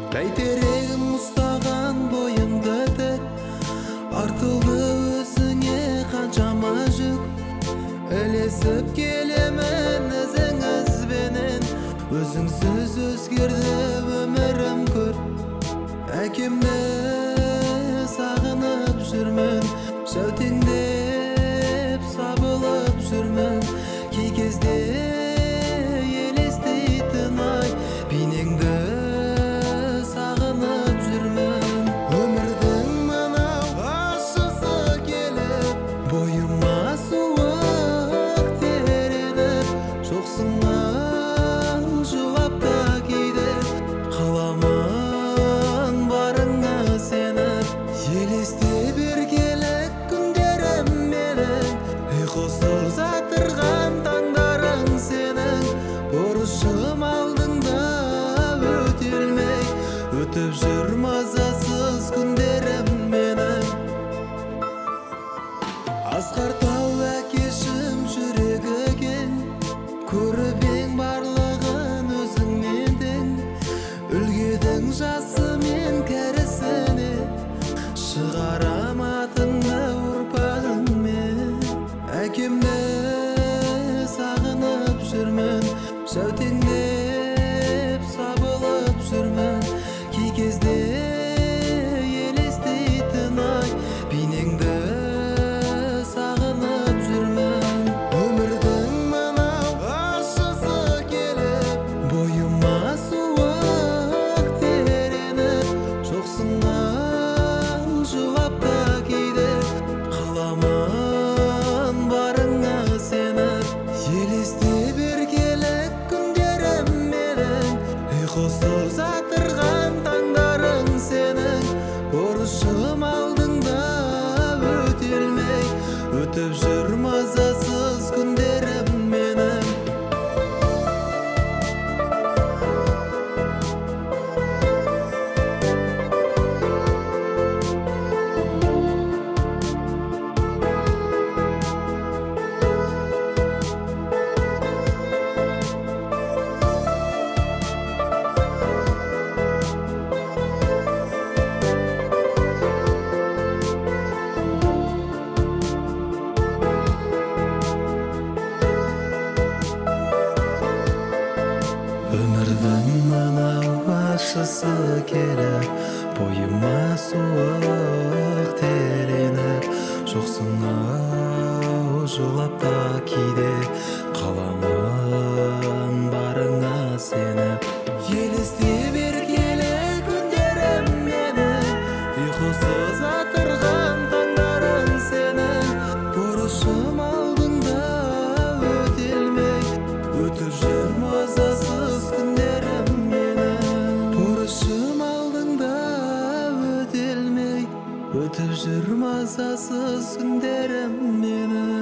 Бәйтерегім ұстаған бойыңды тік, артылды өзіңе қаншама жүк. Ілесіп келемін ізің ізбенен, өзіңсіз өзгерді өмірім көр. Әкемді сағынып жүрмін, жәутеңдеп сабылып жүрмін. Кей кезде елестейтін ай бейнеңді сағынып жүрмін. Өмірдің мынау ащысы келіп, бойыма суық тереніп, жоқсың-ау жылап та кейде, қаламын барыңа сеніп. Елестеп еркелік күндерім менің, ұйқысыз атырған таңдарың сенің. Борышым алдыңда өтелмей, өтіп жүр мазасыз күндерім менің. Асқар тау әкешім жүрегі кең, көріп ең барлығын өзіңмен тең. Үлгедің жасы мен кәрісіне, шығарам атыңды ұрпағыңмен. Әкемді сағынып жүрмін, жәутеңдеп сабылып жүрмін. Кей кезде елестейтін ай бейнеңді сағынып жүрмін. Өмірдің мынау ащысы келіп, бойыма суық тереніп, жоқсың-ау жылап та кейде, қаламын барыңа сеніп. Елестеп еркелік күндерім менің, ұйқысыз атырған таңдарың сенің. Борышым алдыңда өтелмей, өтіп жүр мазасыз күндерім менің. Өмірдің мынау ащысы келіп, бойыма суық тереніп, жоқсың-ау жылап та кейде, қаламын барыңа сеніп. Елестеп еркелік күндерім менің, ұйқысыз атырған таңдарың сенің. Борышым алдыңда өтелмей, өтіп жүр мазасыз күндерім менің. Борышым алдыңда өтелмей, өтіп жүр мазасыз күндерім менің.